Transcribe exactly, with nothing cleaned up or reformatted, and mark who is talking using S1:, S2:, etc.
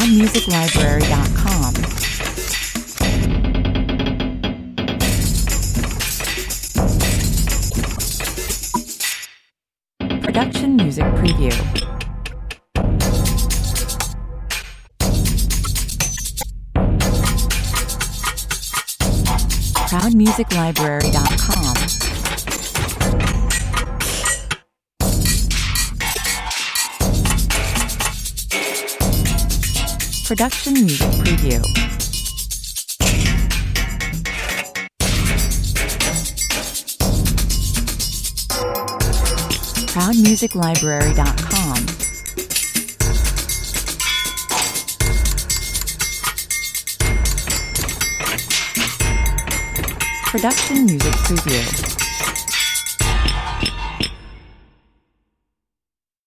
S1: proud music library dot com. Production Music Preview. proud music library dot com. Production Music Preview. proud music library dot com. Production Music Preview.